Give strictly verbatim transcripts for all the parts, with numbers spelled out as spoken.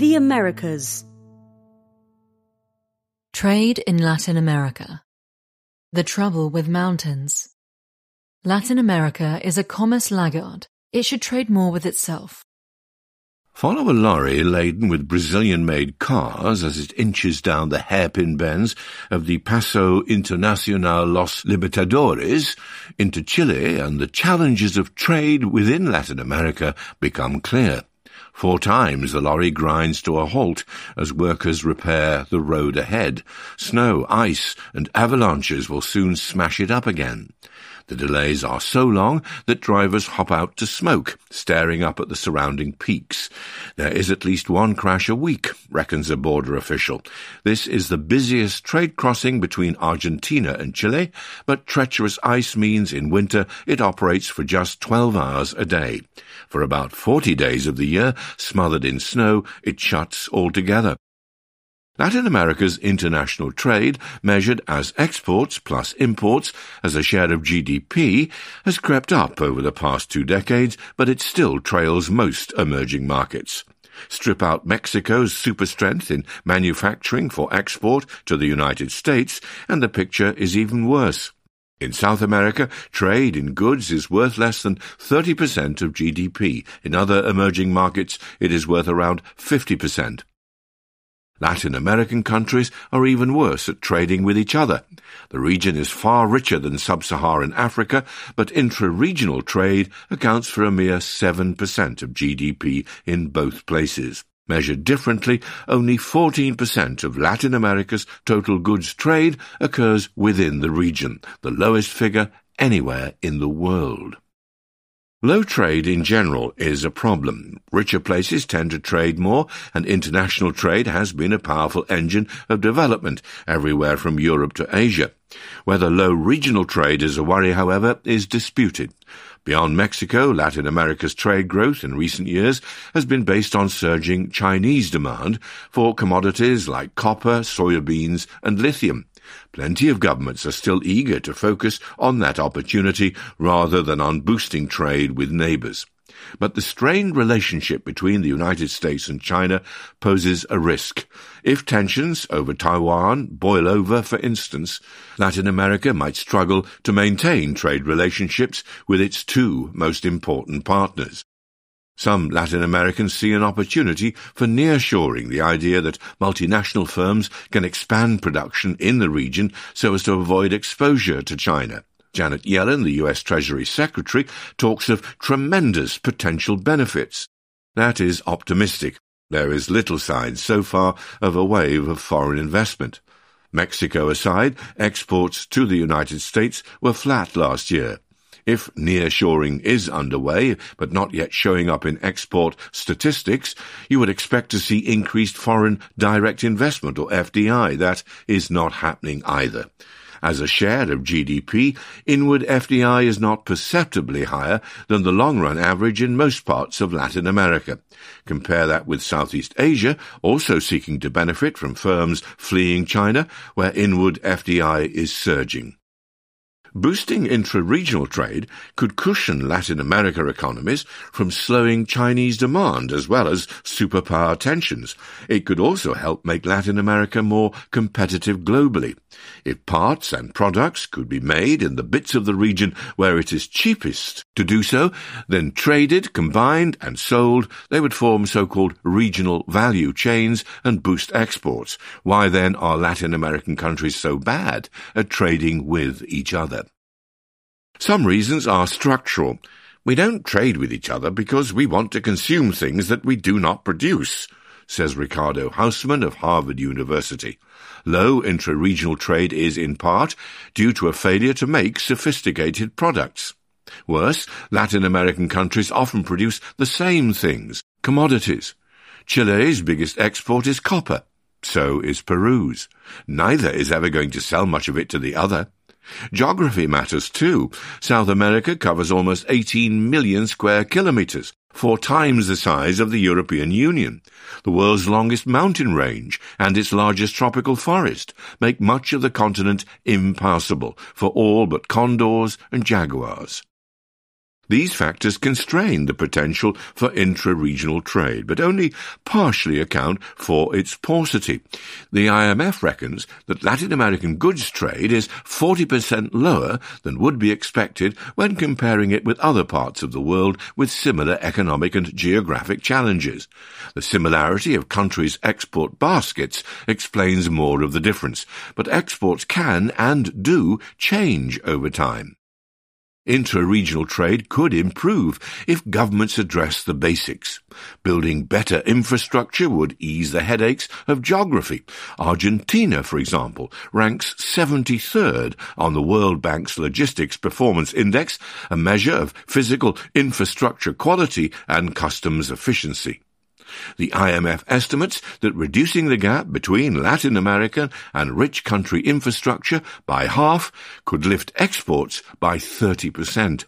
The Americas. Trade in Latin America. The trouble with mountains. Latin America is a commerce laggard. It should trade more with itself. Follow a lorry laden with Brazilian-made cars as it inches down the hairpin bends of the Paso Internacional Los Libertadores into Chile, and the challenges of trade within Latin America become clear. Four times the lorry grinds to a halt as workers repair the road ahead. Snow, ice, and avalanches will soon smash it up again. The delays are so long that drivers hop out to smoke, staring up at the surrounding peaks. There is at least one crash a week, reckons a border official. This is the busiest trade crossing between Argentina and Chile, but treacherous ice means in winter it operates for just twelve hours a day. For about forty days of the year, smothered in snow, it shuts altogether. Latin America's international trade, measured as exports plus imports as a share of G D P, has crept up over the past two decades, but it still trails most emerging markets. Strip out Mexico's superstrength in manufacturing for export to the United States, and the picture is even worse. In South America, trade in goods is worth less than thirty percent of G D P. In other emerging markets, it is worth around fifty percent. Latin American countries are even worse at trading with each other. The region is far richer than sub-Saharan Africa, but intra-regional trade accounts for a mere seven percent of G D P in both places. Measured differently, only fourteen percent of Latin America's total goods trade occurs within the region, the lowest figure anywhere in the world. Low trade in general is a problem. Richer places tend to trade more, and international trade has been a powerful engine of development everywhere from Europe to Asia. Whether low regional trade is a worry, however, is disputed. Beyond Mexico, Latin America's trade growth in recent years has been based on surging Chinese demand for commodities like copper, soybeans, and lithium. Plenty of governments are still eager to focus on that opportunity rather than on boosting trade with neighbors. But the strained relationship between the United States and China poses a risk. If tensions over Taiwan boil over, for instance, Latin America might struggle to maintain trade relationships with its two most important partners. Some Latin Americans see an opportunity for nearshoring, the idea that multinational firms can expand production in the region so as to avoid exposure to China. Janet Yellen, the U S Treasury Secretary, talks of tremendous potential benefits. That is optimistic. There is little sign so far of a wave of foreign investment. Mexico aside, exports to the United States were flat last year. If nearshoring is underway, but not yet showing up in export statistics, you would expect to see increased foreign direct investment, or F D I. That is not happening either. As a share of G D P, inward F D I is not perceptibly higher than the long-run average in most parts of Latin America. Compare that with Southeast Asia, also seeking to benefit from firms fleeing China, where inward F D I is surging. Boosting intra-regional trade could cushion Latin America economies from slowing Chinese demand as well as superpower tensions. It could also help make Latin America more competitive globally. If parts and products could be made in the bits of the region where it is cheapest to do so, then traded, combined, and sold, they would form so-called regional value chains and boost exports. Why then are Latin American countries so bad at trading with each other? Some reasons are structural. We don't trade with each other because we want to consume things that we do not produce, says Ricardo Hausmann of Harvard University. Low intra-regional trade is in part due to a failure to make sophisticated products. Worse, Latin American countries often produce the same things, commodities. Chile's biggest export is copper. So is Peru's. Neither is ever going to sell much of it to the other. Geography matters too. South America covers almost eighteen million square kilometers, four times the size of the European Union. The world's longest mountain range and its largest tropical forest make much of the continent impassable for all but condors and jaguars. These factors constrain the potential for intra-regional trade, but only partially account for its paucity. The I M F reckons that Latin American goods trade is forty percent lower than would be expected when comparing it with other parts of the world with similar economic and geographic challenges. The similarity of countries' export baskets explains more of the difference, but exports can and do change over time. Intra-regional trade could improve if governments address the basics. Building better infrastructure would ease the headaches of geography. Argentina, for example, ranks seventy-third on the World Bank's Logistics Performance Index, a measure of physical infrastructure quality and customs efficiency. The I M F estimates that reducing the gap between Latin American and rich country infrastructure by half could lift exports by thirty percent.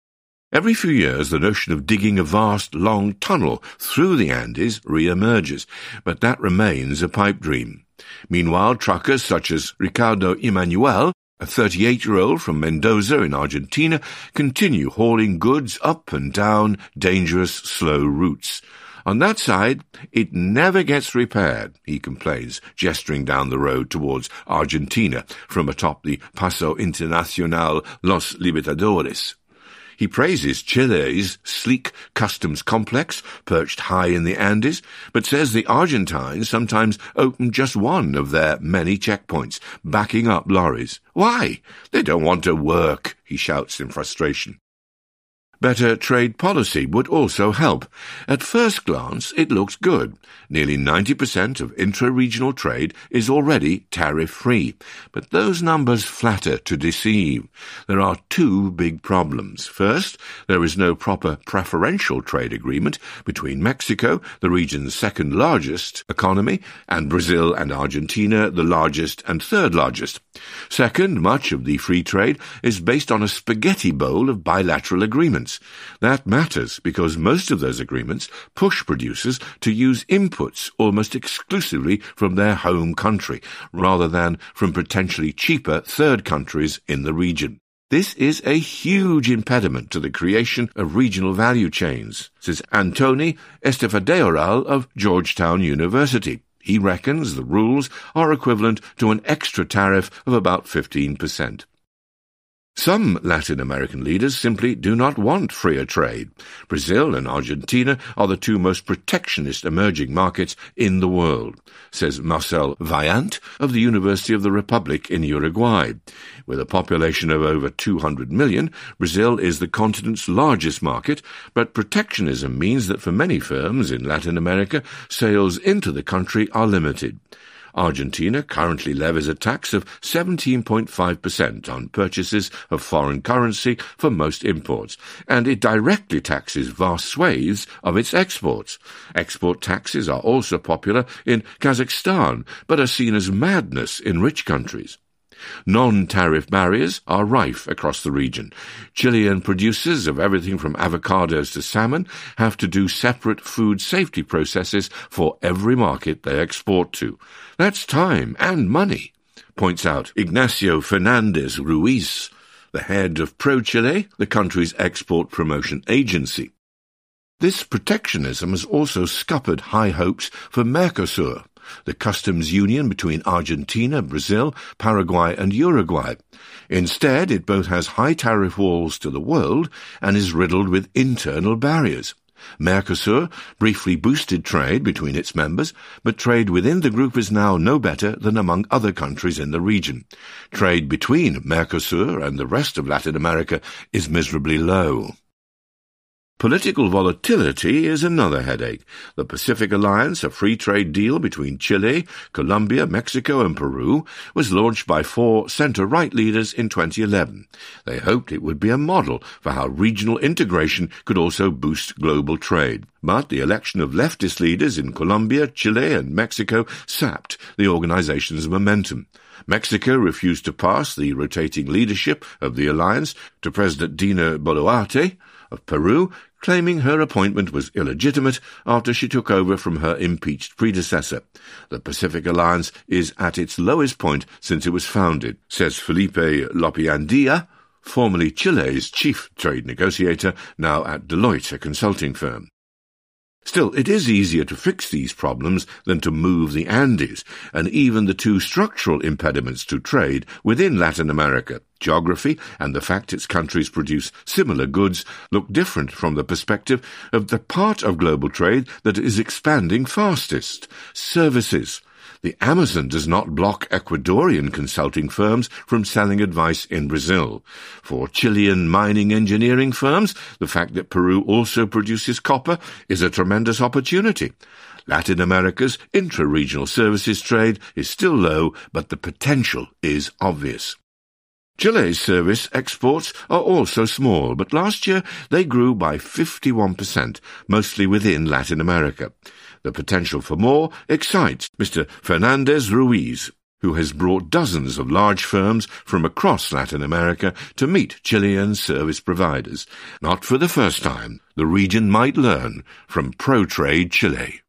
Every few years, the notion of digging a vast, long tunnel through the Andes re-emerges, but that remains a pipe dream. Meanwhile, truckers such as Ricardo Emanuel, a thirty-eight-year-old from Mendoza in Argentina, continue hauling goods up and down dangerous, slow routes. On that side, it never gets repaired, he complains, gesturing down the road towards Argentina from atop the Paso Internacional Los Libertadores. He praises Chile's sleek customs complex, perched high in the Andes, but says the Argentines sometimes open just one of their many checkpoints, backing up lorries. Why? They don't want to work, he shouts in frustration. Better trade policy would also help. At first glance, it looks good. Nearly ninety percent of intra-regional trade is already tariff-free. But those numbers flatter to deceive. There are two big problems. First, there is no proper preferential trade agreement between Mexico, the region's second-largest economy, and Brazil and Argentina, the largest and third-largest. Second, much of the free trade is based on a spaghetti bowl of bilateral agreements. That matters because most of those agreements push producers to use inputs almost exclusively from their home country, rather than from potentially cheaper third countries in the region. This is a huge impediment to the creation of regional value chains, says Antoni Estefadeoral of Georgetown University. He reckons the rules are equivalent to an extra tariff of about fifteen percent. Some Latin American leaders simply do not want freer trade. Brazil and Argentina are the two most protectionist emerging markets in the world, says Marcel Vaillant of the University of the Republic in Uruguay. With a population of over two hundred million, Brazil is the continent's largest market, but protectionism means that for many firms in Latin America, sales into the country are limited. Argentina currently levies a tax of seventeen point five percent on purchases of foreign currency for most imports, and it directly taxes vast swathes of its exports. Export taxes are also popular in Kazakhstan, but are seen as madness in rich countries. Non-tariff barriers are rife across the region. Chilean producers of everything from avocados to salmon have to do separate food safety processes for every market they export to. That's time and money, points out Ignacio Fernandez Ruiz, the head of ProChile, the country's export promotion agency. This protectionism has also scuppered high hopes for Mercosur, the customs union between Argentina, Brazil, Paraguay and Uruguay. Instead, it both has high tariff walls to the world and is riddled with internal barriers. Mercosur briefly boosted trade between its members, but trade within the group is now no better than among other countries in the region. Trade between Mercosur and the rest of Latin America is miserably low. Political volatility is another headache. The Pacific Alliance, a free trade deal between Chile, Colombia, Mexico and Peru, was launched by four centre-right leaders in twenty eleven. They hoped it would be a model for how regional integration could also boost global trade. But the election of leftist leaders in Colombia, Chile and Mexico sapped the organization's momentum. Mexico refused to pass the rotating leadership of the alliance to President Dina Boluarte of Peru, claiming her appointment was illegitimate after she took over from her impeached predecessor. The Pacific Alliance is at its lowest point since it was founded, says Felipe Lopiandia, formerly Chile's chief trade negotiator, now at Deloitte, a consulting firm. Still, it is easier to fix these problems than to move the Andes, and even the two structural impediments to trade within Latin America, geography and the fact its countries produce similar goods, look different from the perspective of the part of global trade that is expanding fastest, services. The Amazon does not block Ecuadorian consulting firms from selling advice in Brazil. For Chilean mining engineering firms, the fact that Peru also produces copper is a tremendous opportunity. Latin America's intra-regional services trade is still low, but the potential is obvious. Chile's service exports are also small, but last year they grew by fifty-one percent, mostly within Latin America. The potential for more excites Mister Fernandez Ruiz, who has brought dozens of large firms from across Latin America to meet Chilean service providers. Not for the first time, the region might learn from Pro-Trade Chile.